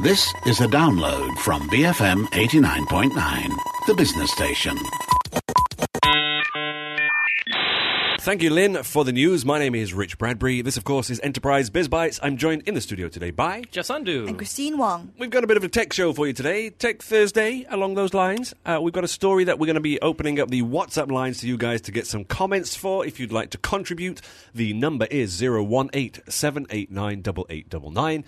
This is a download from BFM 89.9, the business station. Thank you, Lynn, for the news. My name is Rich Bradbury. This, of course, is Enterprise Biz Bites. I'm joined in the studio today by Jasandu and Christine Wong. We've got a bit of a tech show for you today. Tech Thursday, along those lines. We've got a story that we're going to be opening up the WhatsApp lines to you guys to get some comments for. If you'd like to contribute, the number is 018-789-8899.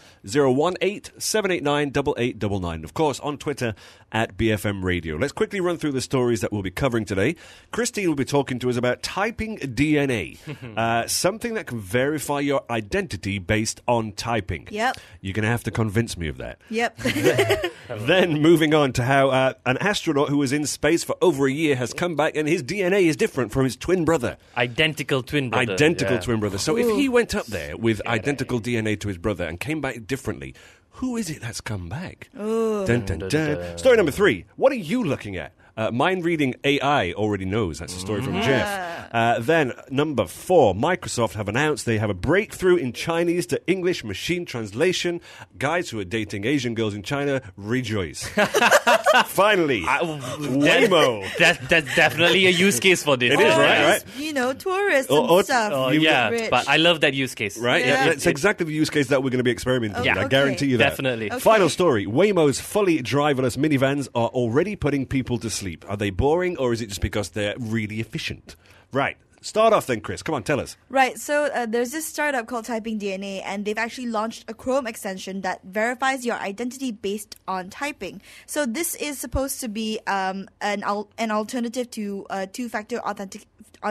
018-789-8899. Of course, on Twitter at BFM Radio. Let's quickly run through the stories that we'll be covering today. Christine will be talking to us about typing DNA, something that can verify your identity based on typing. Yep. You're going to have to convince me of that. Yep. Then moving on to how an astronaut who was in space for over a year has come back and his DNA is different from his twin brother. Identical twin brother. Twin brother. So if he went up there with identical DNA to his brother and came back differently, who is it that's come back? Dun, dun, dun. Story number 3. What are you looking at? Mind-reading AI already knows. That's a story from Jeff. Then, number 4, Microsoft have announced they have a breakthrough in Chinese to English machine translation. Guys who are dating Asian girls in China, rejoice. Finally, Waymo. That's definitely a use case for this. It is, right? You know, tourists and stuff. Oh, You yeah, rich. but I love that use case. Right? Yeah. That's exactly the use case that we're going to be experimenting with. Yeah. I guarantee you that. Definitely. Okay. Final story. Waymo's fully driverless minivans are already putting people to sleep. Are they boring, or is it just because they're really efficient? Right. Start off then, Chris. Come on, tell us. Right, so there's this startup called Typing DNA, and they've actually launched a Chrome extension that verifies your identity based on typing. So this is supposed to be an alternative to two-factor authentication.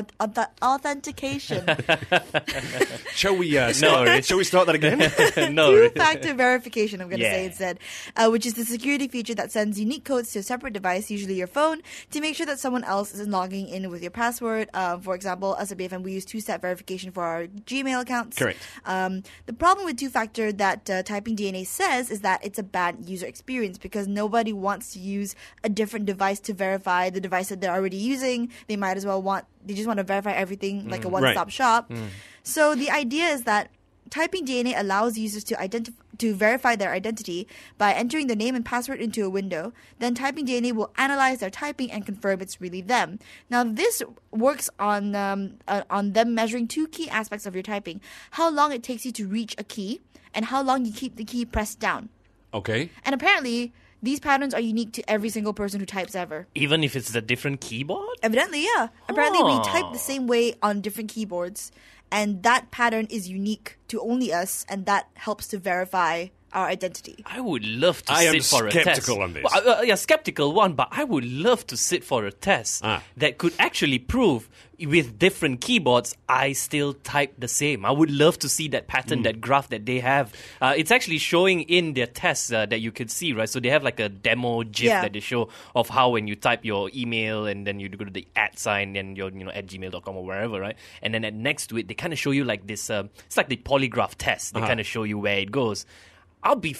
Shall we start that again? No. Two-factor verification, I'm going to say instead, which is the security feature that sends unique codes to a separate device, usually your phone, to make sure that someone else isn't logging in with your password. For example, as a BFM, we use two-step verification for our Gmail accounts. Correct. The problem with two-factor that Typing DNA says is that it's a bad user experience because nobody wants to use a different device to verify the device that they're already using. They just want to verify everything like a one-stop shop. So the idea is that Typing DNA allows users to verify their identity by entering their name and password into a window. Then Typing DNA will analyze their typing and confirm it's really them. Now this works on them measuring 2 key aspects of your typing: how long it takes you to reach a key and how long you keep the key pressed down. Okay. And apparently, these patterns are unique to every single person who types ever. Even if it's a different keyboard? Evidently, yeah. Apparently, we type the same way on different keyboards, and that pattern is unique to only us, and that helps to verify our identity. I would love to I am sit for a test. skeptical on this. Well, skeptical one, but I would love to sit for a test that could actually prove with different keyboards, I still type the same. I would love to see that pattern, that graph that they have. It's actually showing in their tests that you could see, right? So they have like a demo GIF that they show of how when you type your email and then you go to the @ sign and your at gmail.com or wherever, right? And then next to it, they kind of show you like this, it's like the polygraph test. They kind of show you where it goes. I'll be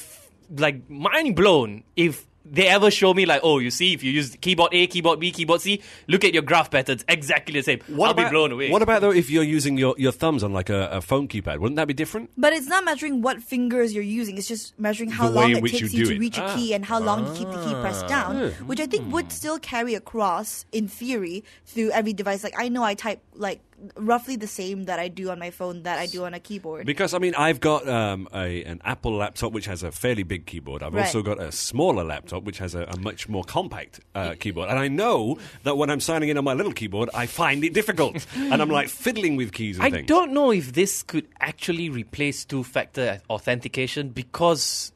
mind blown if they ever show me like, oh, you see, if you use keyboard A, keyboard B, keyboard C, look at your graph patterns, exactly the same. I'll be blown away. What about, though, if you're using your thumbs on like a phone keypad? Wouldn't that be different? But it's not measuring what fingers you're using. It's just measuring how The way long in it which takes you you do to it. reach a key and how long you keep the key pressed down, which I think would still carry across, in theory, through every device. Like, I know I type, like, roughly the same that I do on my phone that I do on a keyboard. Because, I mean, I've got an Apple laptop which has a fairly big keyboard. I've also got a smaller laptop which has a much more compact keyboard. And I know that when I'm signing in on my little keyboard, I find it difficult. And I'm like fiddling with keys and things. I don't know if this could actually replace two-factor authentication because,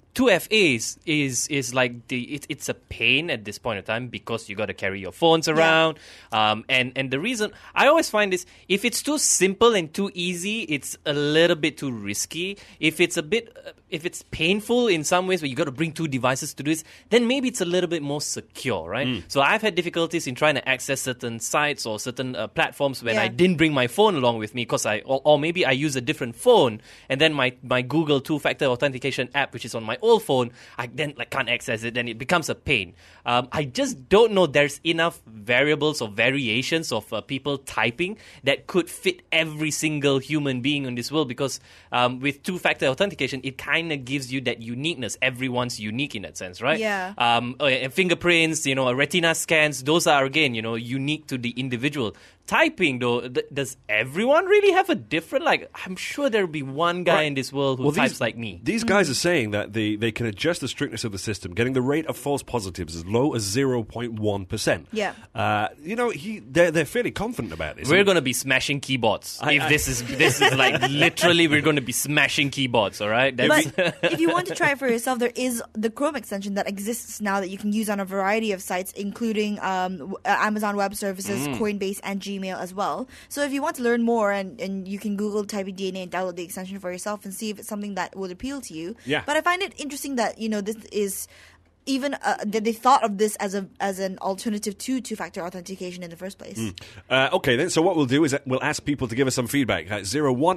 2FA is like it's a pain at this point in time because you got to carry your phones around, and the reason I always find is if it's too simple and too easy, it's a little bit too risky. If it's painful in some ways where you got to bring 2 devices to do this, then maybe it's a little bit more secure, right? So I've had difficulties in trying to access certain sites or certain platforms when I didn't bring my phone along with me because or maybe I use a different phone and then my Google two-factor authentication app, which is on my old phone, I then can't access it, then it becomes a pain. I just don't know there's enough variables or variations of people typing that could fit every single human being in this world because with two-factor authentication, it kind kind of gives you that uniqueness. Everyone's unique in that sense, right? Yeah. And fingerprints, retina scans, those are, again, unique to the individual. Typing, though, does everyone really have a different, I'm sure there'll be one guy in this world who types like me. These guys are saying that they can adjust the strictness of the system, getting the rate of false positives as low as 0.1%. Yeah. They're fairly confident about this. We're going to be smashing keyboards. This is literally, we're going to be smashing keyboards, all right? But if you want to try it for yourself, there is the Chrome extension that exists now that you can use on a variety of sites, including Amazon Web Services, Coinbase, and Gmail as well. So if you want to learn more, and you can Google typing DNA and download the extension for yourself and see if it's something that would appeal to you. Yeah. But I find it interesting that, this is even that they thought of this as an alternative to two-factor authentication in the first place. Okay, then. So what we'll do is we'll ask people to give us some feedback at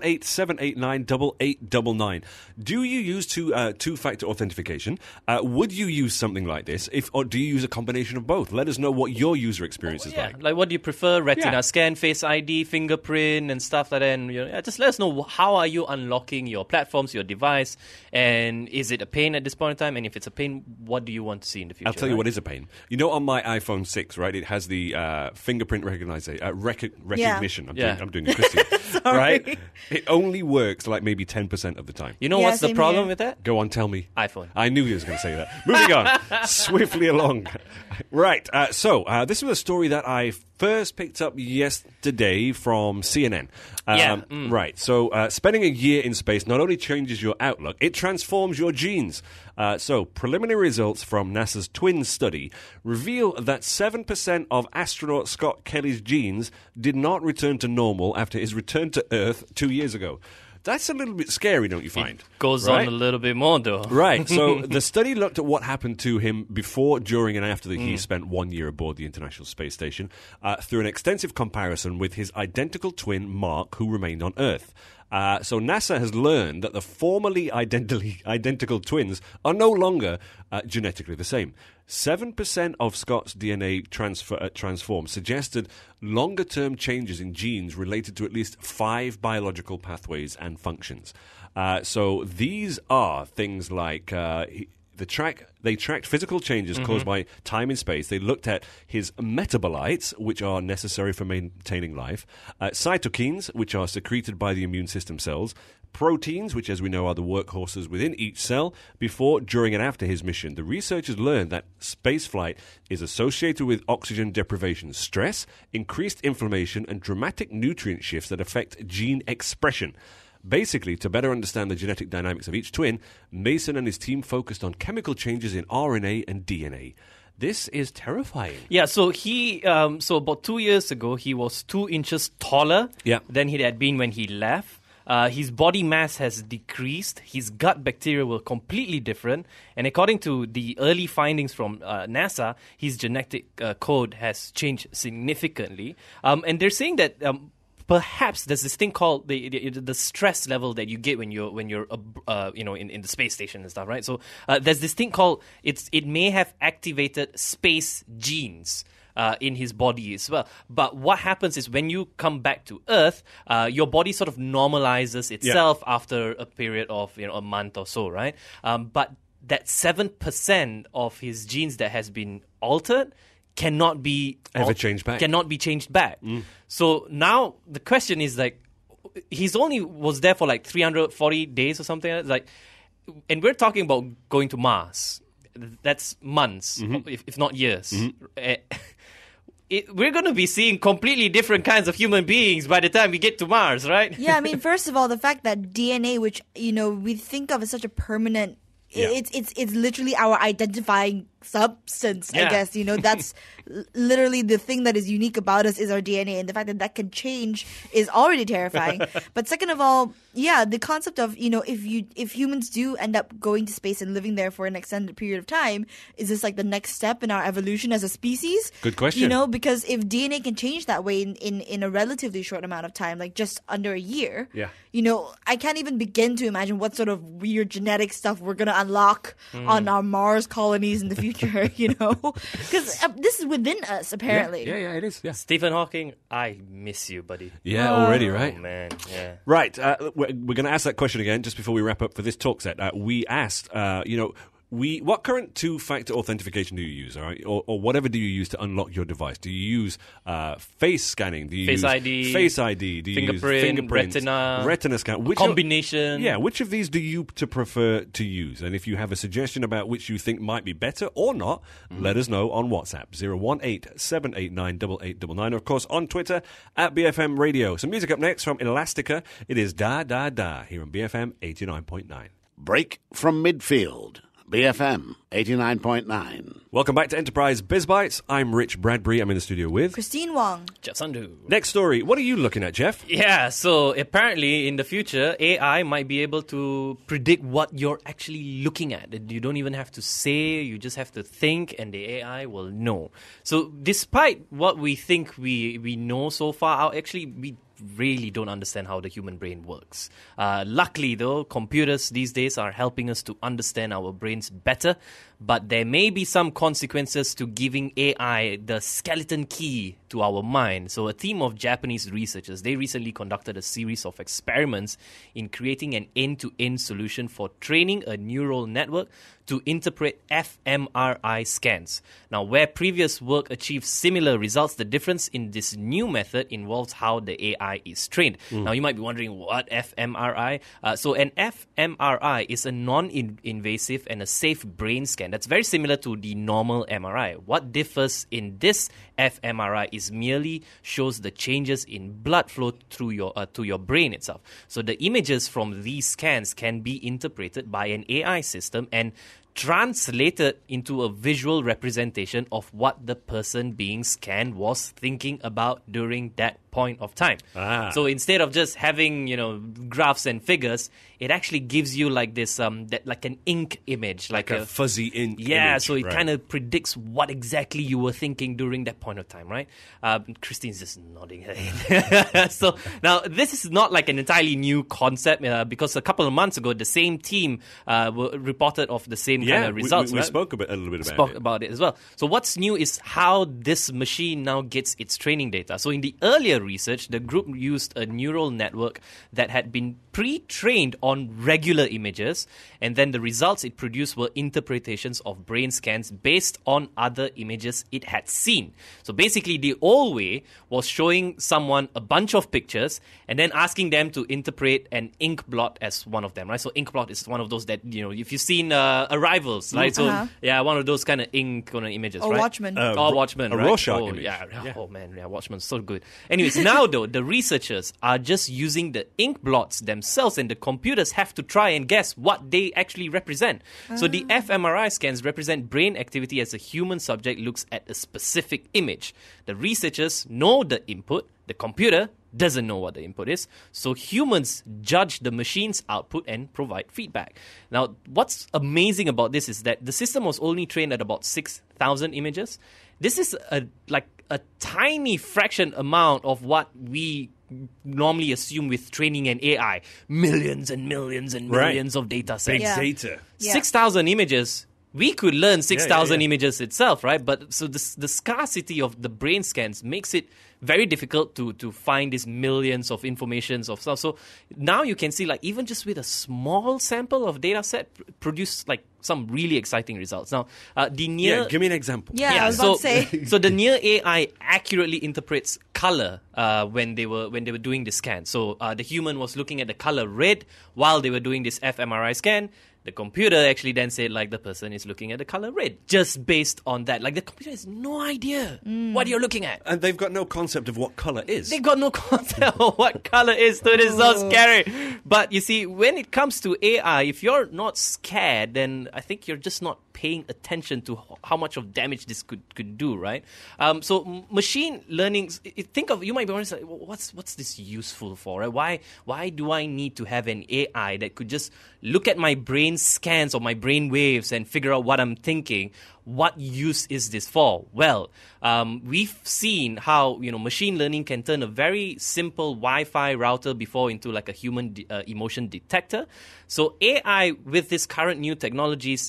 018-789-8899. Do you use two-factor authentication? Would you use something like this, or do you use a combination of both? Let us know what your user experience is like. Like, what do you prefer? Retina scan, Face ID, fingerprint, and stuff like that. And just let us know, how are you unlocking your platforms, your device, and is it a pain at this point in time? And if it's a pain, what do you want to see in the future? I'll tell you what is a pain. On my iPhone 6, right, it has the fingerprint recognition. I'm doing a Christian. Right? It only works maybe 10% of the time. You know what's the problem with that? Go on, tell me. iPhone. I knew he was going to say that. Moving on. Swiftly along. Right. So this was a story that I first picked up yesterday from CNN. Right. So spending a year in space not only changes your outlook, it transforms your genes. So preliminary results from NASA's twin study reveal that 7% of astronaut Scott Kelly's genes did not return to normal after his return to Earth 2 years ago. That's a little bit scary, don't you find? It goes on a little bit more, though. Right. So the study looked at what happened to him before, during, and after he spent 1 year aboard the International Space Station through an extensive comparison with his identical twin, Mark, who remained on Earth. So NASA has learned that the formerly identical twins are no longer genetically the same. 7% of Scott's DNA transform suggested longer-term changes in genes related to at least 5 biological pathways and functions. So these are things like... They tracked physical changes caused by time in space. They looked at his metabolites, which are necessary for maintaining life, cytokines, which are secreted by the immune system cells, proteins, which, as we know, are the workhorses within each cell, before, during, and after his mission. The researchers learned that spaceflight is associated with oxygen deprivation, stress, increased inflammation, and dramatic nutrient shifts that affect gene expression. Basically, to better understand the genetic dynamics of each twin, Mason and his team focused on chemical changes in RNA and DNA. This is terrifying. Yeah, so so about 2 years ago, he was 2 inches taller than he had been when he left. His body mass has decreased. His gut bacteria were completely different. And according to the early findings from NASA, his genetic code has changed significantly. And they're saying that... perhaps there's this thing called the stress level that you get when you're in the space station and stuff, right? So there's this thing called it may have activated space genes in his body as well. But what happens is when you come back to Earth, your body sort of normalizes itself after a period of a month or so, right? But that 7% of his genes that has been altered cannot be changed back. Cannot be changed back. So now the question is he's only was there for 340 days or something. And we're talking about going to Mars. That's months, if not years. We're going to be seeing completely different kinds of human beings by the time we get to Mars, right? Yeah, I mean, first of all, the fact that DNA, which we think of as such a permanent. It's literally our identifying substance, I guess. That's literally the thing that is unique about us is our DNA, and the fact that can change is already terrifying. But second of all, the concept of, if humans do end up going to space and living there for an extended period of time, is this the next step in our evolution as a species? Good question. Because if DNA can change that way in a relatively short amount of time, just under a year, I can't even begin to imagine what sort of weird genetic stuff we're going to unlock on our Mars colonies in the future, because this is within us, apparently. Yeah, it is. Yeah. Stephen Hawking, I miss you, buddy. Yeah, already, right? Oh, man, yeah. Right. we're going to ask that question again just before we wrap up for this talk set. We asked, what current two-factor authentication do you use, all right? Or whatever do you use to unlock your device? Do you use face scanning? Do you Face use ID, Face ID? Do you fingerprint, use fingerprints, retina scan? combination. Which of these do you prefer to use? And if you have a suggestion about which you think might be better or not, let us know on WhatsApp 018-789-8899. Of course, on Twitter at BFM Radio. Some music up next from Elastica. It is Da Da Da here on BFM 89.9. Break from midfield. BFM 89.9. Welcome back to Enterprise Biz Bites. I'm Rich Bradbury. I'm in the studio with Christine Wong. Jeff Sandu. Next story. What are you looking at, Jeff? Yeah, so apparently in the future, AI might be able to predict what you're actually looking at. You don't even have to say, you just have to think, and the AI will know. So despite what we think we know so far, we really don't understand how the human brain works. Luckily, though, computers these days are helping us to understand our brains better, but there may be some consequences to giving AI the skeleton key to our mind. So a team of Japanese researchers, they recently conducted a series of experiments in creating an end-to-end solution for training a neural network to interpret fMRI scans. Now, where previous work achieved similar results, the difference in this new method involves how the AI is trained. Now, you might be wondering, what fMRI? So an fMRI is a non-invasive and a safe brain scan that's very similar to the normal MRI. What differs in this fMRI is merely shows the changes in blood flow through your to your brain itself. So the images from these scans can be interpreted by an AI system and translated into a visual representation of what the person being scanned was thinking about during that point of time. So instead of just having, graphs and figures, it actually gives you like this, like an ink image, like a fuzzy ink. Yeah, image, so it right. kind of predicts what exactly you were thinking during that point of time, right? Christine's just nodding her head. So now this is not like an entirely new concept because a couple of months ago, the same team reported of the same kind of results. We right? spoke a little bit about it as well. So what's new is how this machine now gets its training data. So in the earlier research, the group used a neural network that had been pre-trained on regular images, and then the results it produced were interpretations of brain scans based on other images it had seen. So basically, the old way was showing someone a bunch of pictures and then asking them to interpret an ink blot as one of them, right? So ink blot is one of those that, if you've seen Arrivals, right? So yeah, one of those kind of ink kind of images, Or right? Watchmen. Watchmen, a right? Rorschach image. Yeah. Oh man, Watchmen's so good. Anyways, now though, the researchers are just using the ink blots themselves, and the computers have to try and guess what they actually represent. So the fMRI scans represent brain activity as a human subject looks at a specific image. The researchers know the input, the computer doesn't know what the input is, so humans judge the machine's output and provide feedback. Now, what's amazing about this is that the system was only trained at about 6,000 images. This is a tiny fraction amount of what we normally assume with training an AI. Millions and millions and millions of data sets. Big Yeah. data. Yeah. 6,000 images. We could learn 6,000 yeah. images itself, right? But so the scarcity of the brain scans makes it very difficult to find these millions of informations of stuff. So now you can see, like, even just with a small sample of data set, produce like some really exciting results. Now, the near... Yeah, give me an example. Yeah, I was about to say. So the Near AI accurately interprets color when they were doing the scan. So the human was looking at the color red while they were doing this fMRI scan. The computer actually then said, like, the person is looking at the color red, just based on that. Like, the computer has no idea what you're looking at. And they've got no concept of what colour is. They got no concept of what color is, so it is so scary. But you see, when it comes to AI, if you're not scared, then I think you're just not paying attention to how much of damage this could do, right? So machine learning, you might be wondering, what's this useful for, right? Why do I need to have an AI that could just look at my brain scans or my brain waves and figure out what I'm thinking? What use is this for? Well, we've seen how machine learning can turn a very simple Wi-Fi router before into like a human emotion detector. So AI with this current new technologies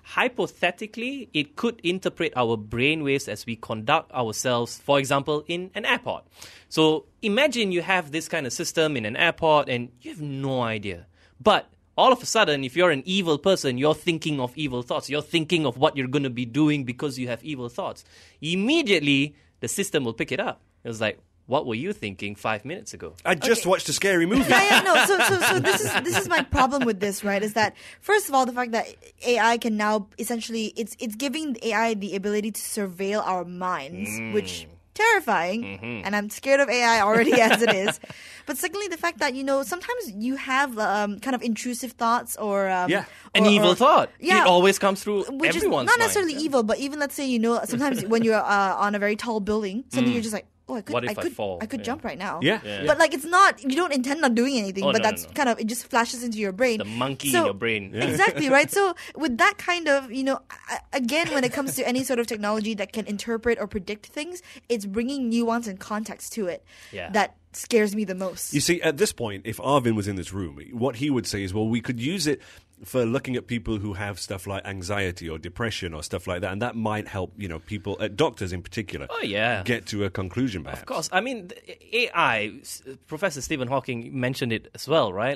hypothetically, it could interpret our brainwaves as we conduct ourselves, for example, in an airport. So imagine you have this kind of system in an airport and you have no idea. But all of a sudden, if you're an evil person, you're thinking of evil thoughts. You're thinking of what you're going to be doing because you have evil thoughts. Immediately, the system will pick it up. It was like, what were you thinking 5 minutes ago? I just watched a scary movie. No. So this is my problem with this, right? Is that first of all, the fact that AI can now essentially it's giving AI the ability to surveil our minds, which terrifying, and I'm scared of AI already as it is. But secondly, the fact that sometimes you have kind of intrusive thoughts or an evil thought. Yeah, it always comes through which everyone's is not mind. necessarily evil, but even let's say sometimes when you're on a very tall building, suddenly you're just like, oh, I could fall? I could jump right now. Yeah. But it's not, you don't intend on doing anything, Oh, but no, that's no. kind of, it just flashes into your brain. The monkey in your brain. Yeah. Exactly, right? So with that kind of, again, when it comes to any sort of technology that can interpret or predict things, it's bringing nuance and context to it. Yeah. That scares me the most. You see, at this point, if Arvin was in this room, what he would say is, well, we could use it for looking at people who have stuff like anxiety or depression or stuff like that, and that might help, people, doctors in particular, get to a conclusion, perhaps. Of course. I mean, AI, Professor Stephen Hawking mentioned it as well, right?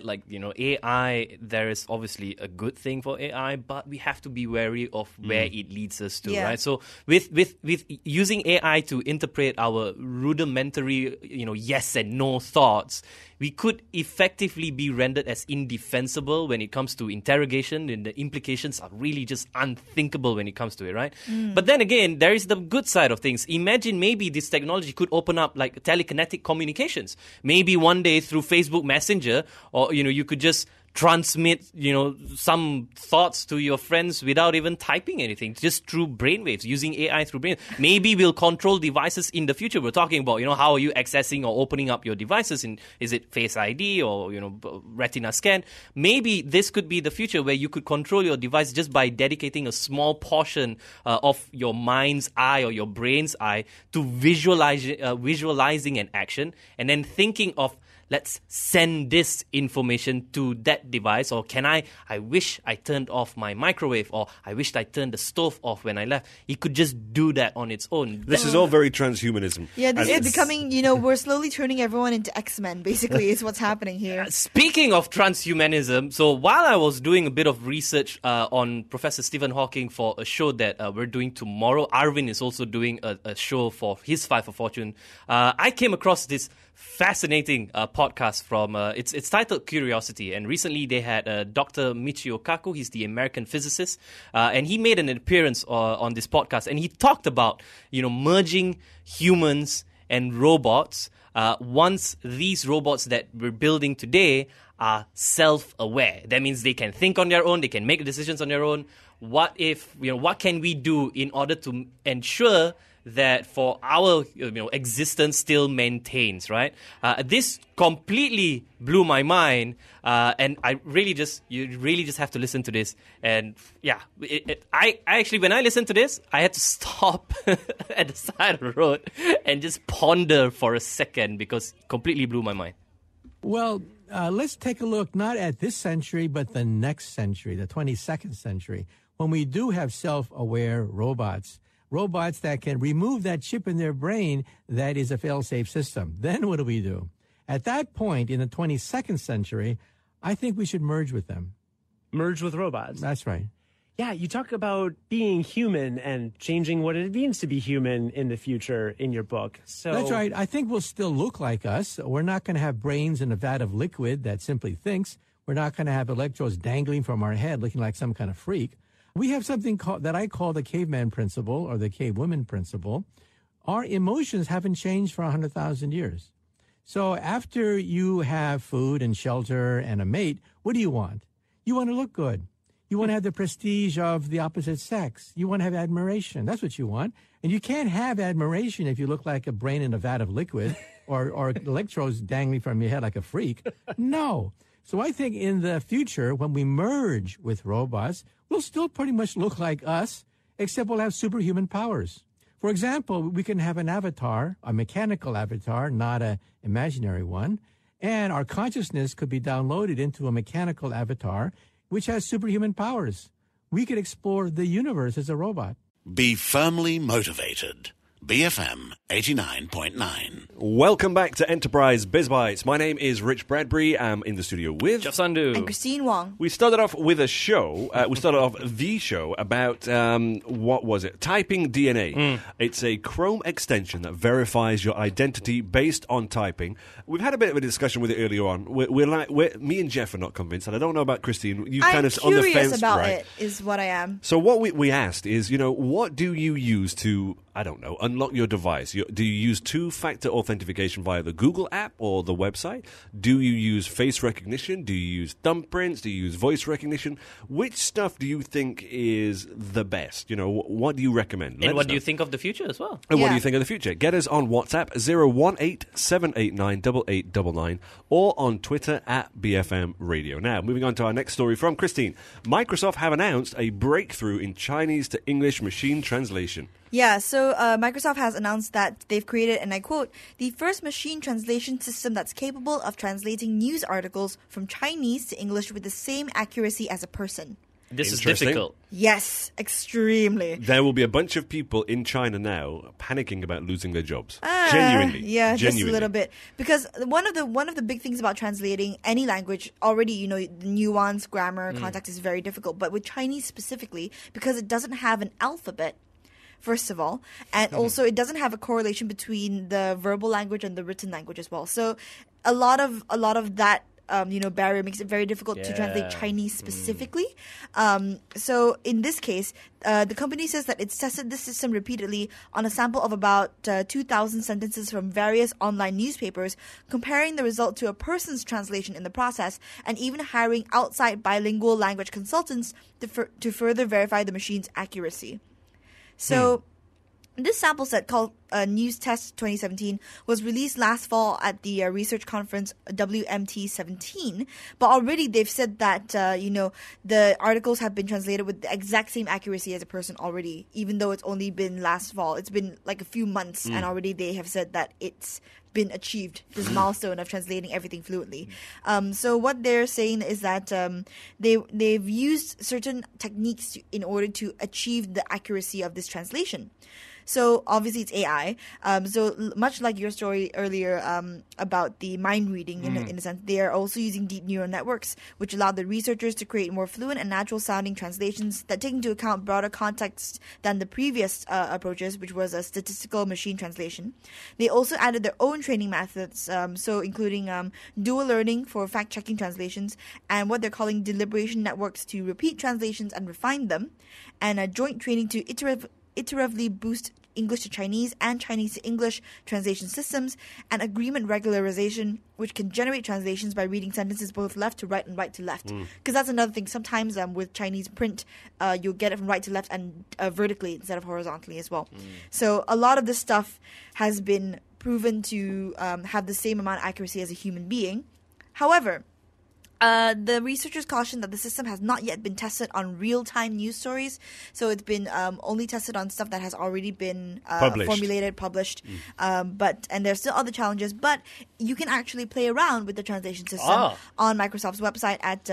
AI, there is obviously a good thing for AI, but we have to be wary of where it leads us to, right? So with using AI to interpret our rudimentary, yes and no thoughts, we could effectively be rendered as indefensible when it comes to interrogation, and the implications are really just unthinkable when it comes to it, right? But then again, there is the good side of things. Imagine maybe this technology could open up like telekinetic communications. Maybe one day through Facebook Messenger, or you could just transmit, some thoughts to your friends without even typing anything, just through brainwaves, using AI through brain. Maybe we'll control devices in the future. We're talking about, how are you accessing or opening up your devices? Is it Face ID or, Retina scan? Maybe this could be the future where you could control your device just by dedicating a small portion of your mind's eye or your brain's eye to visualizing an action, and then thinking of, let's send this information to that device, or I wish I turned off my microwave, or I wished I turned the stove off when I left. It could just do that on its own. This is all very transhumanism. Yeah, this is becoming, we're slowly turning everyone into X-Men, basically, is what's happening here. Speaking of transhumanism, so while I was doing a bit of research on Professor Stephen Hawking for a show that we're doing tomorrow, Arvin is also doing a show for his Five of Fortune, I came across this fascinating podcast from it's titled Curiosity, and recently they had Dr. Michio Kaku. He's the American physicist, and he made an appearance on this podcast, and he talked about merging humans and robots once these robots that we're building today are self-aware. That means they can think on their own, they can make decisions on their own. What can we do in order to ensure that for our existence still maintains, right? This completely blew my mind, and you really just have to listen to this. And yeah, I actually, when I listened to this, I had to stop at the side of the road and just ponder for a second, because it completely blew my mind. Well, let's take a look not at this century, but the next century, the 22nd century, when we do have self-aware robots that can remove that chip in their brain that is a fail-safe system. Then what do we do? At that point, in the 22nd century, I think we should merge with them. Merge with robots. That's right. Yeah, you talk about being human and changing what it means to be human in the future in your book. So That's right. I think we'll still look like us. We're not going to have brains in a vat of liquid that simply thinks. We're not going to have electrodes dangling from our head looking like some kind of freak. We have something that I call the caveman principle, or the cavewoman principle. Our emotions haven't changed for 100,000 years. So after you have food and shelter and a mate, what do you want? You want to look good. You want to have the prestige of the opposite sex. You want to have admiration. That's what you want. And you can't have admiration if you look like a brain in a vat of liquid or electrodes dangling from your head like a freak. No. So I think in the future, when we merge with robots, we'll still pretty much look like us, except we'll have superhuman powers. For example, we can have an avatar, a mechanical avatar, not an imaginary one, and our consciousness could be downloaded into a mechanical avatar, which has superhuman powers. we could explore the universe as a robot. Be firmly motivated. BFM 89.9. Welcome back to Enterprise Biz Bites. My name is Rich Bradbury. I'm in the studio with Jeff Sandu. And Christine Wong. We started off with a show. We started off the show about, what was it? Typing DNA. It's a Chrome extension that verifies your identity based on typing. We've had a bit of a discussion with it earlier on. Me and Jeff are not convinced, and I don't know about Christine. You kind of on the fence, I'm curious about right? it, is what I am. So what we asked is, what do you use to, I don't know, unlock your device? Do you use two-factor authentication via the Google app or the website? Do you use face recognition? Do you use thumbprints? Do you use voice recognition? Which stuff do you think is the best? What do you recommend? And what do you think of the future as well? And what do you think of the future? Get us on WhatsApp 018-789-8899 or on Twitter at BFM Radio. Now, moving on to our next story from Christine. Microsoft have announced a breakthrough in Chinese to English machine translation. Yeah, so Microsoft has announced that they've created, and I quote, the first machine translation system that's capable of translating news articles from Chinese to English with the same accuracy as a person. This is Interesting. difficult. Yes, extremely. There will be a bunch of people in China now panicking about losing their jobs. Genuinely. Yeah, Genuinely. just a little bit. Because one of the big things about translating any language, already, the nuance, grammar, context is very difficult. But with Chinese specifically, because it doesn't have an alphabet, first of all, and also it doesn't have a correlation between the verbal language and the written language as well. So a lot of that barrier makes it very difficult to translate Chinese specifically. So in this case, the company says that it's tested this system repeatedly on a sample of about 2,000 sentences from various online newspapers, comparing the result to a person's translation in the process, and even hiring outside bilingual language consultants to further verify the machine's accuracy. So this sample set, called News Test 2017, was released last fall at the research conference WMT17. But already they've said that, the articles have been translated with the exact same accuracy as a person already, even though it's only been last fall. It's been like a few months, and already they have said that it's been achieved, this milestone of translating everything fluently. So what they're saying is that they've used certain techniques in order to achieve the accuracy of this translation. So obviously it's AI. So much like your story earlier about the mind reading, in a sense, they are also using deep neural networks, which allow the researchers to create more fluent and natural sounding translations that take into account broader context than the previous approaches, which was a statistical machine translation. They also added their own training methods, so including dual learning for fact-checking translations, and what they're calling deliberation networks to repeat translations and refine them, and a joint training to iteratively boost English to Chinese and Chinese to English translation systems, and agreement regularization, which can generate translations by reading sentences both left to right and right to left. Because that's another thing. Sometimes with Chinese print, you'll get it from right to left and vertically instead of horizontally as well. So a lot of this stuff has been proven to have the same amount of accuracy as a human being. However, the researchers caution that the system has not yet been tested on real-time news stories, so it's been only tested on stuff that has already been formulated, published. And there's still other challenges, but you can actually play around with the translation system on Microsoft's website at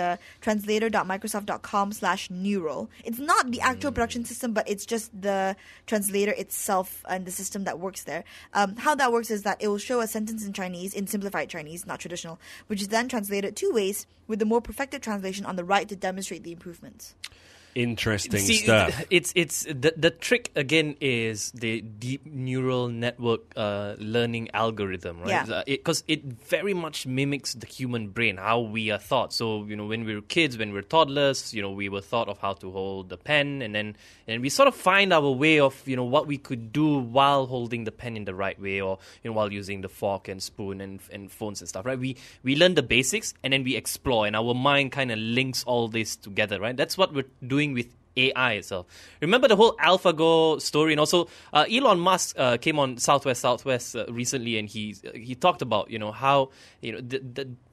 translator.microsoft.com/neural. It's not the actual production system, but it's just the translator itself and the system that works there. How that works is that it will show a sentence in Chinese, in simplified Chinese, not traditional, which is then translated two ways, with the more perfected translation on the right to demonstrate the improvements. Interesting stuff. It's the trick again is the deep neural network learning algorithm, right? Yeah. Because it very much mimics the human brain, how we are taught. So when we were kids, when we were toddlers, we were taught of how to hold the pen, and we sort of find our way of what we could do while holding the pen in the right way, or while using the fork and spoon and phones and stuff, right? We learn the basics and then we explore, and our mind kind of links all this together, right? That's what we're doing with AI itself. Remember the whole AlphaGo story, and also Elon Musk came on Southwest recently, and he talked about how the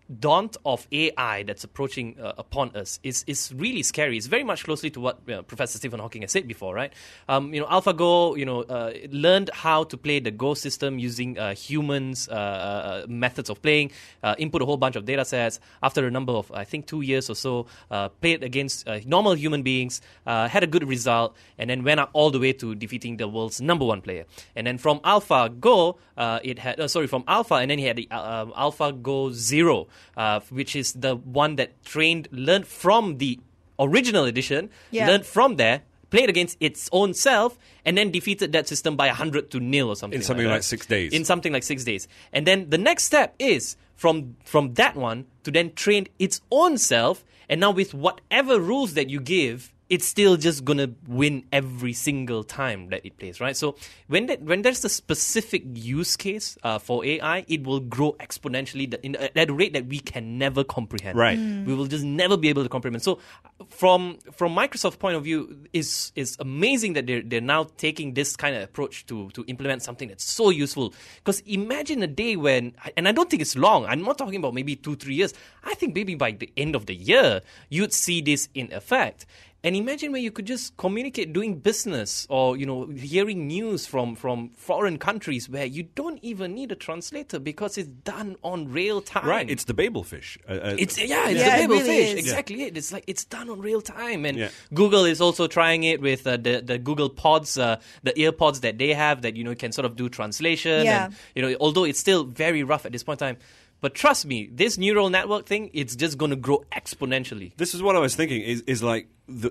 daunt of AI that's approaching upon us is really scary. It's very much closely to what Professor Stephen Hawking has said before, right? AlphaGo, learned how to play the Go system using humans' methods of playing, input a whole bunch of data sets. After a number of, I think, 2 years or so, played against normal human beings, had a good result, and then went up all the way to defeating the world's number one player. And then from AlphaGo, from Alpha, and then he had the AlphaGo Zero, which is the one that learned from the original edition, learned from there, played against its own self, and then defeated that system by 100-0 or something. In something like 6 days. In something like 6 days. And then the next step is from that one to then train its own self, and now with whatever rules that you give, it's still just going to win every single time that it plays, right? So when there's a specific use case for AI, it will grow exponentially at a rate that we can never comprehend. Right. We will just never be able to comprehend. So from Microsoft's point of view, is amazing that they're now taking this kind of approach to implement something that's so useful. Because imagine a day when, and I don't think it's long, I'm not talking about maybe 2-3 years, I think maybe by the end of the year, you'd see this in effect. And imagine when you could just communicate doing business or, hearing news from foreign countries where you don't even need a translator because it's done on real time. Right, it's the Babelfish. It's the Babelfish. Really is. Exactly it. It's like it's done on real time. And Google is also trying it with the Google Pods, the EarPods that they have that, can sort of do translation. Yeah. And, although it's still very rough at this point in time. But trust me, this neural network thing, it's just going to grow exponentially. This is what I was thinking, is like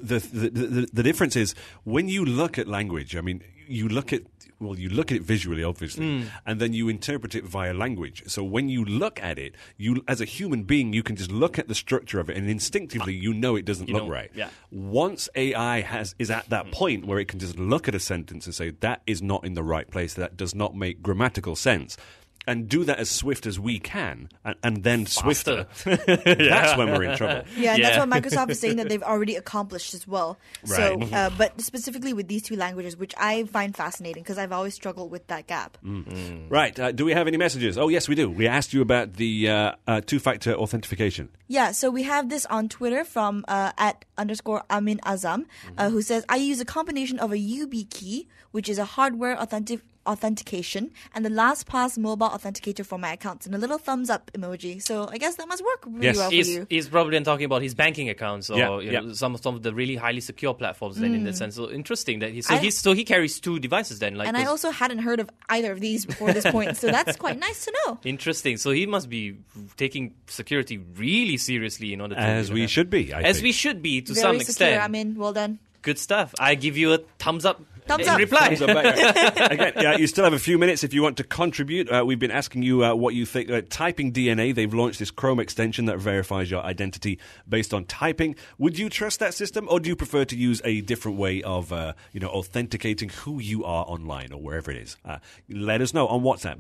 the difference is when you look at language, I mean, you look at it visually, obviously, and then you interpret it via language. So when you look at it, you as a human being, you can just look at the structure of it, and instinctively it doesn't look right. Yeah. Once AI is at that point where it can just look at a sentence and say, that is not in the right place, that does not make grammatical sense, and do that as swift as we can, and then swifter, that's when we're in trouble. Yeah, and that's what Microsoft is saying that they've already accomplished as well. Right. So, but specifically with these two languages, which I find fascinating because I've always struggled with that gap. Right. Do we have any messages? Oh, yes, we do. We asked you about the two-factor authentication. Yeah, so we have this on Twitter from @_Amin Azam, who says, I use a combination of a YubiKey, which is a hardware authentication, and the LastPass mobile authenticator for my accounts, and a little thumbs up emoji. So I guess that must work really well for you. He's probably then talking about his banking accounts or some of the really highly secure platforms then in that sense. So interesting that he carries two devices then. And I also hadn't heard of either of these before this point, so that's quite nice to know. Interesting. So he must be taking security really seriously in order to... As we should be, I think. We should be to Very some secure, extent. I mean, well done. Good stuff. I give you a thumbs up. Thumbs in up. reply. Thumbs up back. Again, you still have a few minutes if you want to contribute. We've been asking you what you think. Typing DNA, they've launched this Chrome extension that verifies your identity based on typing. Would you trust that system, or do you prefer to use a different way of authenticating who you are online or wherever it is? Let us know on WhatsApp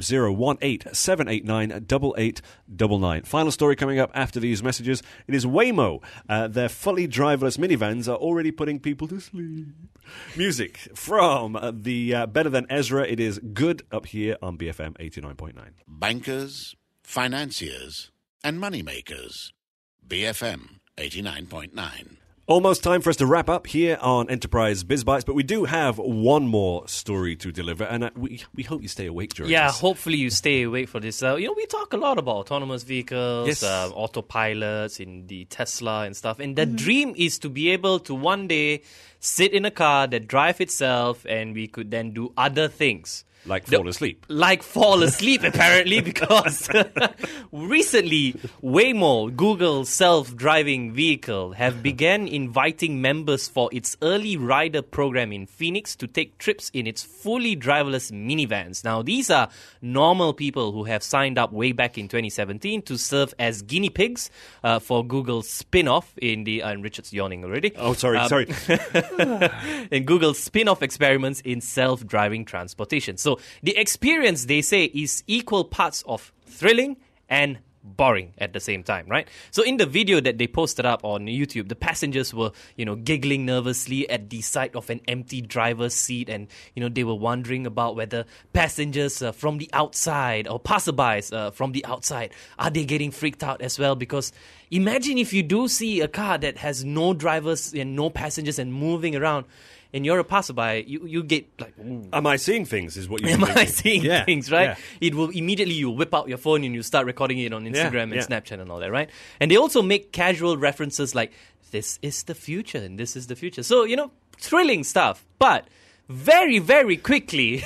018-789-8899. Final story coming up after these messages. It is Waymo. Their fully driverless minivans are already putting people to sleep. Music from the Better Than Ezra. It is Good up here on BFM 89.9. Bankers, financiers, and moneymakers. BFM 89.9. Almost time for us to wrap up here on Enterprise Biz Bites, but we do have one more story to deliver, and we hope you stay awake during this. Hopefully you stay awake for this. We talk a lot about autonomous vehicles, autopilots in the Tesla and stuff, and the dream is to be able to one day sit in a car that drives itself, and we could then do other things. Like fall asleep. Apparently, because recently, Waymo, Google's self-driving vehicle, have begun inviting members for its early rider program in Phoenix to take trips in its fully driverless minivans. Now, these are normal people who have signed up way back in 2017 to serve as guinea pigs for Google's spin-off in the... and Richard's yawning already. Oh, sorry. In Google's spin-off experiments in self-driving transportation. So the experience, they say, is equal parts of thrilling and boring at the same time, right? So in the video that they posted up on YouTube, the passengers were, giggling nervously at the sight of an empty driver's seat, and, they were wondering about whether passengers from the outside or passerbys from the outside, are they getting freaked out as well? Because imagine if you do see a car that has no drivers and no passengers and moving around, and you're a passerby, you get like, ooh. Am I seeing things is what you're Am thinking. I seeing things, right? Yeah. It will immediately, you whip out your phone and you start recording it on Instagram and Snapchat and all that, right? And they also make casual references like, this is the future and this is the future. So, thrilling stuff. But very, very quickly,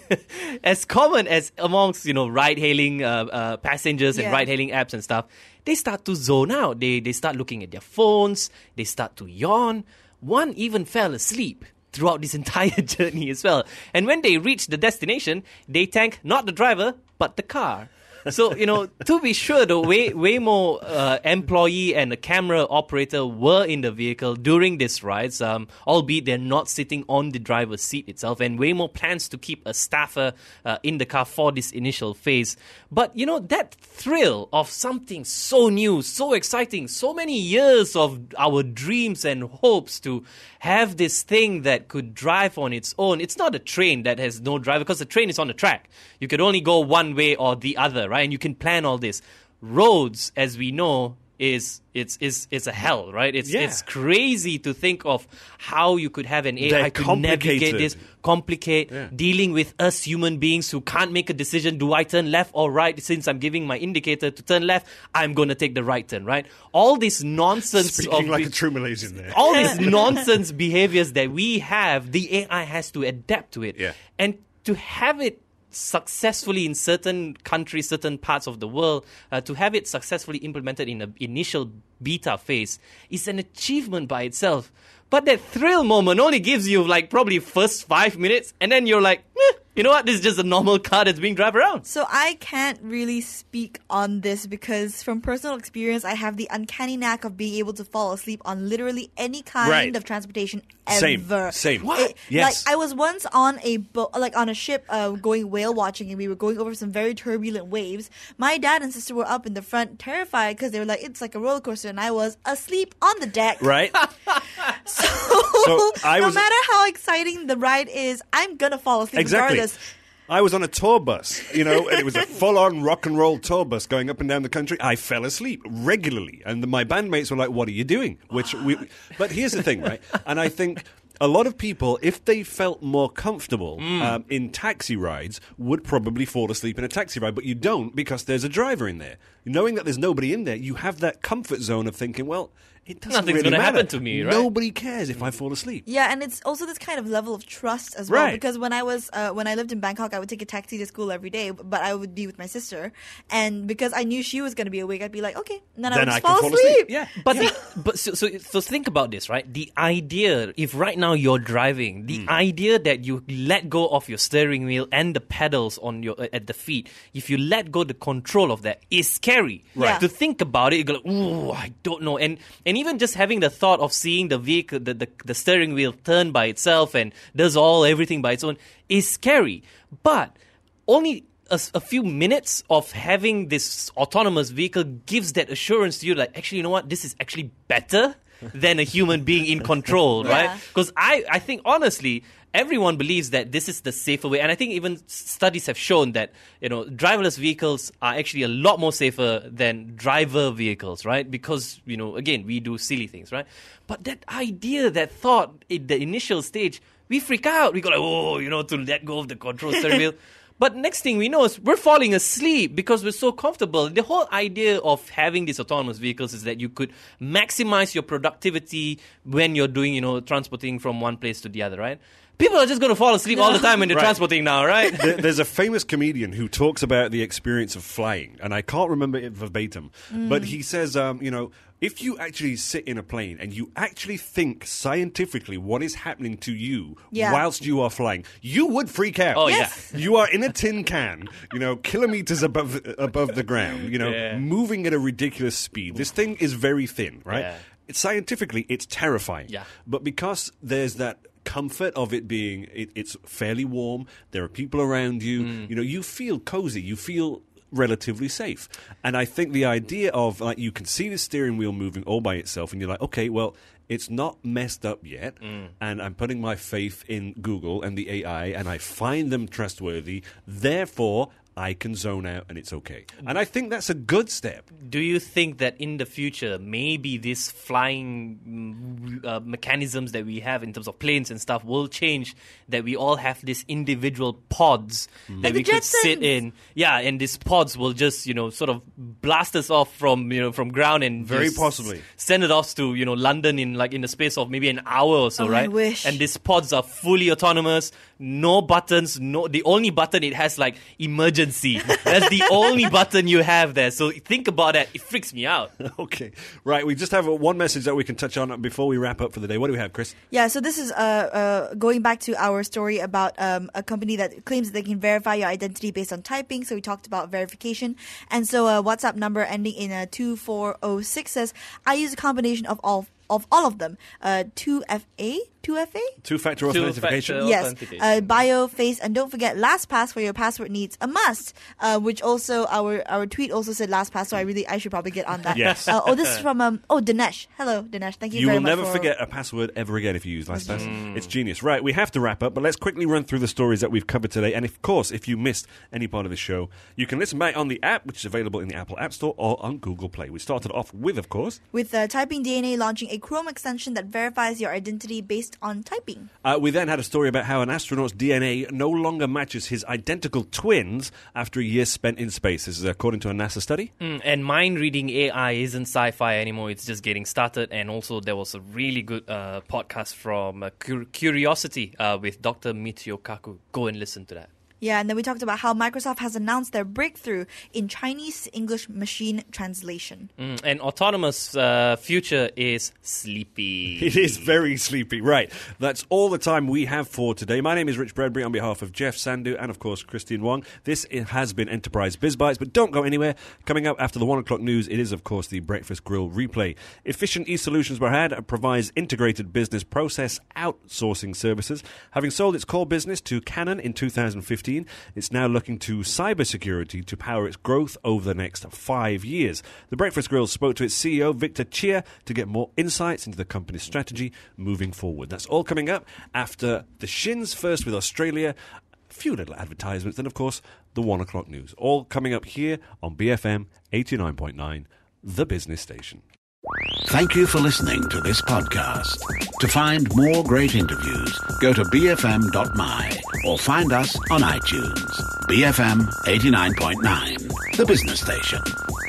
as common as amongst, ride-hailing passengers and ride-hailing apps and stuff, they start to zone out. They start looking at their phones. They start to yawn. One even fell asleep throughout this entire journey as well. And when they reached the destination, they thanked not the driver, but the car. So, to be sure, the Waymo employee and the camera operator were in the vehicle during this rides, albeit they're not sitting on the driver's seat itself. And Waymo plans to keep a staffer in the car for this initial phase. But, that thrill of something so new, so exciting, so many years of our dreams and hopes to have this thing that could drive on its own. It's not a train that has no driver, because the train is on the track. You could only go one way or the other, right? And you can plan all this. Roads, as we know, it's a hell, right? It's crazy to think of how you could have an AI to navigate this, dealing with us human beings who can't make a decision. Do I turn left or right? Since I'm giving my indicator to turn left, I'm going to take the right turn, right? All this nonsense Speaking like a true Malaysian there. all these nonsense behaviors that we have, the AI has to adapt to it. Yeah. And to have it successfully in certain countries, certain parts of the world, to have it successfully implemented in the initial beta phase is an achievement by itself. But that thrill moment only gives you like probably first 5 minutes, and then you're like, you know what, this is just a normal car that's being driven around. So I can't really speak on this because from personal experience, I have the uncanny knack of being able to fall asleep on literally any kind of transportation ever. Same. What? Yes. Like I was once on a boat, like on a ship, going whale watching, and we were going over some very turbulent waves. My dad and sister were up in the front, terrified because they were like, "It's like a roller coaster," and I was asleep on the deck. Right? So I no matter how exciting the ride is, I'm gonna fall asleep regardless. I was on a tour bus, and it was a full-on rock and roll tour bus going up and down the country. I fell asleep regularly, and my bandmates were like, "What are you doing?" But here's the thing, right? And I think a lot of people, if they felt more comfortable in taxi rides, would probably fall asleep in a taxi ride. But you don't, because there's a driver in there. Knowing that there's nobody in there, you have that comfort zone of thinking, well, it doesn't Nothing's really gonna matter. happen to me, right? Nobody cares if I fall asleep. Yeah, and it's also this kind of level of trust as well. Right. Because when I lived in Bangkok, I would take a taxi to school every day, but I would be with my sister, and because I knew she was going to be awake, I'd be like, okay, and then I would just fall asleep. Yeah, But so think about this, right? The idea, if right now you're driving, the idea that you let go of your steering wheel and the pedals on your at the feet, if you let go the control of that, is scary. Right. To think about it, you go like, ooh, I don't know, and even just having the thought of seeing the vehicle, the steering wheel turn by itself and does everything by its own is scary. But only a few minutes of having this autonomous vehicle gives that assurance to you, like, actually, you know what, this is actually better than a human being in control, right? Because I think, honestly, everyone believes that this is the safer way. And I think even studies have shown that, driverless vehicles are actually a lot more safer than driver vehicles, right? Because, again, we do silly things, right? But that idea, that thought, in the initial stage, we freak out. We go like, to let go of the control steering wheel. But next thing we know is we're falling asleep because we're so comfortable. The whole idea of having these autonomous vehicles is that you could maximize your productivity when you're doing, transporting from one place to the other, right? People are just going to fall asleep all the time when they're transporting now, right? There's a famous comedian who talks about the experience of flying, and I can't remember it verbatim, but he says, if you actually sit in a plane and you actually think scientifically what is happening to you whilst you are flying, you would freak out. Oh, yes. You are in a tin can, kilometers above the ground, moving at a ridiculous speed. This thing is very thin, right? Yeah. Scientifically, it's terrifying. Yeah. But because there's that comfort of it being, it's fairly warm, there are people around you, you feel cozy, you feel relatively safe. And I think the idea of, like, you can see the steering wheel moving all by itself, and you're like, okay, well, it's not messed up yet, and I'm putting my faith in Google and the AI, and I find them trustworthy, therefore I can zone out and it's okay. And I think that's a good step. Do you think that in the future, maybe these flying mechanisms that we have in terms of planes and stuff will change, that we all have these individual pods that Like we the could sit Jetsons. in? Yeah, and these pods will just, sort of blast us off from ground and Very just possibly. send it off to, London in the space of maybe an hour or so, Oh, I right? wish. And these pods are fully autonomous, no buttons, the only button it has, like, emergency. That's the only button you have there. So think about that. It freaks me out. Okay. Right, we just have one message that we can touch on before we wrap up for the day. What do we have, Chris? Yeah, so this is going back to our story about a company that claims that they can verify your identity based on typing. So we talked about verification. And so a WhatsApp number ending in 2406 says, I use a combination of all of them. 2FA? Two-factor authentication. Two-factor Yes, authentication. bio, face, and don't forget LastPass for your password needs. A must. Which also our tweet also said LastPass, so I should probably get on that. Yes. This is from Dinesh. Hello, Dinesh. Thank you You very will much. never forget a password ever again if you use LastPass. It's genius. Right, we have to wrap up, but let's quickly run through the stories that we've covered today. And of course, if you missed any part of the show, you can listen back on the app, which is available in the Apple App Store or on Google Play. We started off with, of course, With Typing DNA launching a Chrome extension that verifies your identity based on typing. we then had a story about how an astronaut's DNA no longer matches his identical twins after a year spent in space. This is according to a NASA study. And mind-reading AI isn't sci-fi anymore. It's just getting started. And also there was a really good podcast from Curiosity with Dr. Michio Kaku. Go and listen to that. Yeah, and then we talked about how Microsoft has announced their breakthrough in Chinese-English machine translation. And autonomous future is sleepy. It is very sleepy. Right. That's all the time we have for today. My name is Rich Bradbury on behalf of Jeff Sandu and, of course, Christian Wong. This has been Enterprise Biz Bites, but don't go anywhere. Coming up after the 1 o'clock news, it is, of course, the Breakfast Grill replay. Efficient eSolutions Berhad provides integrated business process outsourcing services. Having sold its core business to Canon in 2015, it's now looking to cybersecurity to power its growth over the next 5 years. The Breakfast Grill spoke to its CEO, Victor Chia, to get more insights into the company's strategy moving forward. That's all coming up after the Shins, first with Australia, a few little advertisements, and, of course, the 1 o'clock news. All coming up here on BFM 89.9, the business station. Thank you for listening to this podcast. To find more great interviews, go to bfm.my or find us on iTunes. BFM 89.9, the business station.